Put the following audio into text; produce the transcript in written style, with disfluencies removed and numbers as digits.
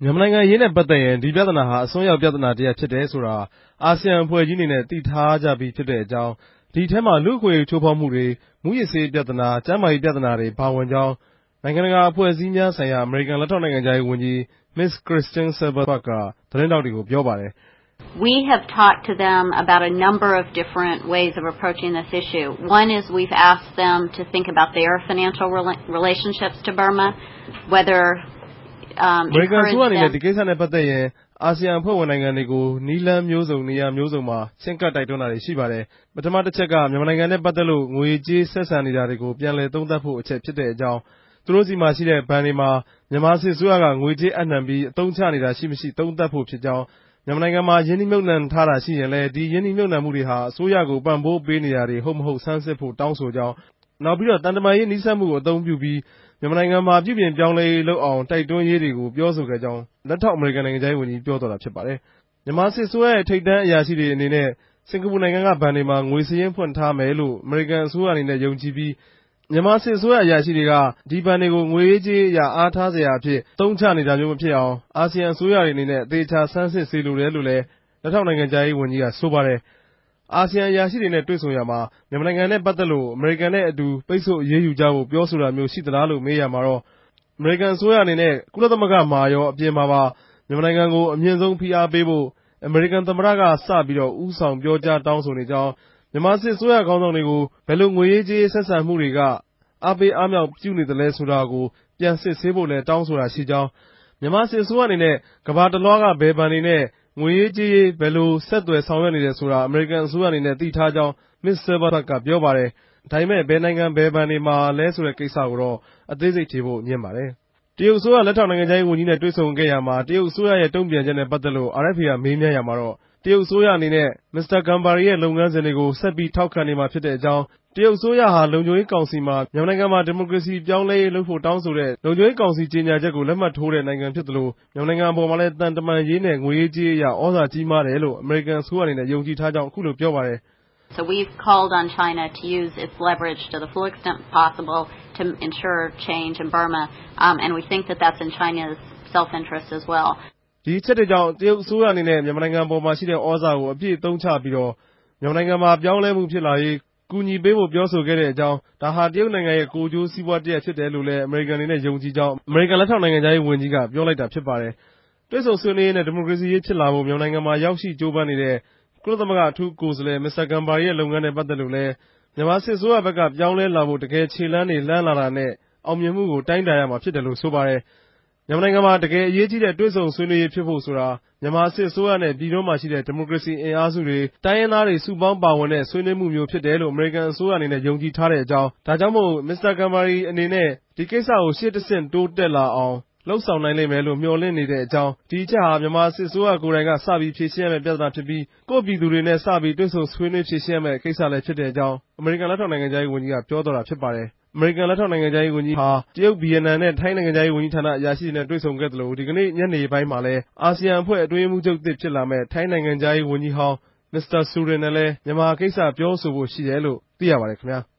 မြန်မာနိုင်ငံအရေးနဲ့ပတ်သက်ရင်ဒီပြဿနာဟာအစွန်းရောက်ပြဿနာတစ်ရပ်ဖြစ်တယ်ဆိုတာအာဆီယံအဖွဲ့ကြီးအနေနဲ့သိထားကြပြီးဖြစ်တဲ့အကြောင်းဒီထဲမှာလူ့အခွင့်အရေးချိုးဖောက်မှုတွေမူးယစ်ဆေးပြဿနာကျန်းမာရေးပြဿနာတွေပါဝင်ကြောင်းနိုင်ငံတကာအဖွဲ့အစည်းများဆိုင်ရာအမေရိကန်လက်ထောက်နိုင်ငံခြားရေးဝန်ကြီး Ms. Kristen Silverberg ကသတင်းထောက်တွေကိုပြောပါတယ် We have talked to them about a number of different ways of approaching this issue. One is we've asked them to think about their financial relationships to Burma, whether အမေရိကန်အစိုးရအနေနဲ့ဒီကိစ္စနဲ့ပတ်သက်ရင်အာဆီယံအဖွဲ့ဝင်နိုင်ငံတွေကိုနီးလမ်းမျိုးစုံနေရာမျိုးစုံမှာချဉ်ကပ်တိုက်တွန်းတာတွေရှိပါတယ်ပထမတစ်ချက်ကမြန်မာနိုင်ငံနဲ့ပတ်သက်လို့ငွေကြေးဆက်ဆံနေတာတွေကိုပြန်လည်သုံးသပ်ဖို့အချက်ဖြစ်တဲ့အကြောင်းသူတို့စီမှာရှိတဲ့ဘဏ်တွေမှာမြန်မာစစ်အစိုးရကငွေကြေးအနှံပြီးအသုံးချနေတာရှိမရှိသုံးသပ်ဖို့ဖြစ်ကြောင်းမြန်မာနိုင်ငံမှာယင်းနှိမ့်မြုပ်နှံထားတာရှိရင်လည်းဒီယင်းနှိမ့်မြုပ်နှံမှုတွေဟာအစိုးရကိုပံ့ပိုးပေးနေတာတွေဟုတ်မဟုတ်ဆန်းစစ်ဖို့တောင်းဆိုကြောင်းနောက်ပြီးတော့တန်တမာရေးနှိစက်မှုကိုအသုံးပြုပြီးမြန်မာနိုင်ငံမှာပြုပြင်ပြောင်းလဲရေးလုပ်အောင်တိုက်တွန်းရေးတွေကိုပြောဆိုခဲ့ကြောင်းလက်ထောက်အမေရိကန်နိုင်ငံခြားရေးဝန်ကြီးပြောသွားတာဖြစ်ပါတယ်မြန်မာစစ်အစိုးရရဲ့ထိပ်တန်းအရာရှိတွေအနေနဲ့စင်ကာပူနိုင်ငံကဘဏ်တွေမှာငွေစရင်းဖွင့်ထားမယ်လို့အမေရိကန်အစိုးရအနေနဲ့ယုံကြည်ပြီးမြန်မာစစ်အစိုးရအရာရှိတွေကဒီဘဏ်တွေကိုငွေရေးကြေးရေးအရအားထားစရာအဖြစ်သုံးချနေတာမျိုးမဖြစ်အောင်အာဆီယံအစိုးရတွေအနေနဲ့အသေးချာဆန်းစစ်စေလိုတယ်လို့လည်းလက်ထောက်နိုင်ငံခြားရေးဝန်ကြီးကဆိုပါတယ်အာဆီယံအရာရှိတွေနဲ့တွေ့ဆုံရာမှာမြန်မာနိုင်ငံနဲ့ပတ်သက်လို့အမေရိကန်နဲ့အတူပိတ်ဆို့အရေးယူကြဖို့ပြောဆိုတာမျိုးရှိသလားလို့မေးရမှာတော့အမေရိကန်အစိုးရအနေနဲ့ကုလသမဂ္ဂမှာရောအပြင်မှာပါမြန်မာနိုင်ငံကိုအမြင့်ဆုံးဖိအားပေးဖို့အမေရိကန်သမ္မတကစပြီးတော့ဦးဆောင်ပြောကြားတောင်းဆိုနေကြောင်းမြန်မာစစ်အစိုးရခေါင်းဆောင်တွေကိုဘယ်လိုငွေရေးကြေးရေးဆက်ဆံမှုတွေကအားပေးအားမြောက်ပြုနေသလဲဆိုတာကိုပြန်စစ်ဆေးဖို့လည်းတောင်းဆိုတာရှိကြောင်းမြန်မာစစ်အစိုးရအနေနဲ့ကမ္ဘာတစ်လွှားကဘယ်ဘဏ်တွေနဲ့ငွေရေးကြေးရေးဘယ်လိုဆက်သွယ်ဆောင်ရွက်နေတယ်ဆိုတာအမေရိကန်အစိုးရအနေနဲ့သိထားကြောင်း Ms. Silverberg ကပြောပါတယ်ဒါပေမဲ့ဘယ်နိုင်ငံဘယ်ဘဏ်တွေမှာလဲဆိုတဲ့ကိစ္စကိုတော့အသေးစိတ်ဖြေဖို့ငြင်းပါတယ်တရုတ်အစိုးရလက်ထောက်နိုင်ငံခြားရေးဝန်ကြီးနဲ့တွေ့ဆုံခဲ့ရာမှာတရုတ်အစိုးရရဲ့တုံ့ပြန်ချက်နဲ့ပတ်သက်လို့ RFA ကမေးမြန်းရာမှာတော့တရုတ်အစိုးရအနေနဲ့ Mr. Gambari ရဲ့လုပ်ငန်းစဉ်တွေကိုဆက်ပြီးထောက်ခံနေမှာဖြစ်တဲ့အကြောင်းတရုတ်အစိုးရဟာလုံခြုံရေးကောင်စီမှာမြန်မာနိုင်ငံမှာဒီမိုကရေစီပြောင်းလဲရေးလုပ်ဖို့တောင်းဆိုတဲ့လုံခြုံရေးကောင်စီကြေညာချက်ကိုလက်မှတ်ထိုးတဲ့နိုင်ငံဖြစ်သလိုမြန်မာနိုင်ငံအပေါ်မှာလည်းတန်တမာရေးနဲ့ငွေရေးကြေးရေးအရဩဇာကြီးမားတယ်လို့အမေရိကန်အစိုးရအနေနဲ့ယုံကြည်ထားကြောင်းအခုလိုပြောပါတယ် So we've called on China to use its leverage to the full extent possible to ensure change in Burma, and we think that that's in China's self-interest as well. ဒီချက်တွေကြောင့်တရုတ်အစိုးရအနေနဲ့မြန်မာနိုင်ငံပေါ်မှာရှိတဲ့ဩဇာကိုအပြည့်အသုံးချပြီးတော့မြန်မာနိုင်ငံမှာပြောင်းလဲမှုဖြစ်လာရေးကူညီပေးဖို့ပြောဆိုခဲ့တဲ့အကြောင်းဒါဟာတရုတ်နိုင်ငံရဲ့ကိုကျိုးစီးပွားတစ်ရပ်ဖြစ်တယ်လို့လည်းအမေရိကန်အနေနဲ့ယုံကြည်ကြောင်းအမေရိကန်လက်ထောက်နိုင်ငံခြားရေးဝန်ကြီးကပြောလိုက်တာဖြစ်ပါတယ်တွေ့ဆုံဆွေးနွေးရေးနဲ့ဒီမိုကရေစီရေးဖြစ်လာဖို့မြန်မာနိုင်ငံမှာရောက်ရှိကြိုးပမ်းနေတဲ့ကုလသမဂ္ဂအထူးကိုယ်စားလှယ် Mr. Gambari ရဲ့လုပ်ငန်းနဲ့ပတ်သက်လို့လည်းမြန်မာစစ်အစိုးရဘက်ကပြောင်းလဲလာဖို့တကယ်ခြေလှမ်းတွေလှမ်းလာတာနဲ့အောင်မြင်မှုကိုတိုင်းတာရမှာဖြစ်တယ်လို့ဆိုပါတယ်မြန်မာနိုင်ငံမှာတကယ်အရေးကြီးတဲ့တွေ့ဆုံဆွေးနွေးရေးဖြစ်ဖို့ဆိုတာမြန်မာစစ်အစိုးရနဲ့ပြည်တွင်းမှာရှိတဲ့ဒီမိုကရေစီအင်အားစုတွေတိုင်းရင်းသားတွေစုပေါင်းပါဝင်တဲ့ဆွေးနွေးမှုမျိုးဖြစ်တယ်လို့အမေရိကန်အစိုးရအနေနဲ့ယုံကြည်ထားတဲ့အကြောင်းဒါကြောင့်မို့ Mr. Gambari အနေနဲ့ဒီကိစ္စကိုရှေ့တစ်ဆင့်တိုးတက်လာအောင်လုပ်ဆောင်နိုင်လိမ့်မယ်လို့မျှော်လင့်နေတဲ့အကြောင်းဒီအချက်ဟာမြန်မာစစ်အစိုးရကိုယ်တိုင်ကစပြီးဖြေရှင်းရမယ့်ပြဿနာဖြစ်ပြီးကိုယ့်ပြည်သူတွေနဲ့စပြီးတွေ့ဆုံဆွေးနွေးဖြေရှင်းရမယ့်ကိစ္စလည်းဖြစ်တဲ့အကြောင်းအမေရိကန်လက်ထောက်နိုင်ငံခြားရေးဝန်ကြီးကပြောသွားတာဖြစ်ပါတယ်အမေရိကန်လက်ထောက်နိုင်ငံခြားရေးဝန်ကြီးဟာတရုတ်ဗီယက်နမ်နဲ့ထိုင်းနိုင်ငံခြားရေးဝန်ကြီးဌာနအရာရှိတွေနဲ့တွေ့ဆုံခဲ့သလိုဒီကနေ့ညနေပိုင်းမှာလည်းအာဆီယံအဖွဲ့အတွင်းရေးမှူးချုပ်သစ်ဖြစ်လာမယ့်ထိုင်းနိုင်ငံခြားရေးဝန်ကြီးဟောင်း Mr. Surin နဲ့လည်းမြန်မာကိစ္စပြောဆိုဖို့ရှိတယ်လို့သိရပါတယ်ခင်ဗျာ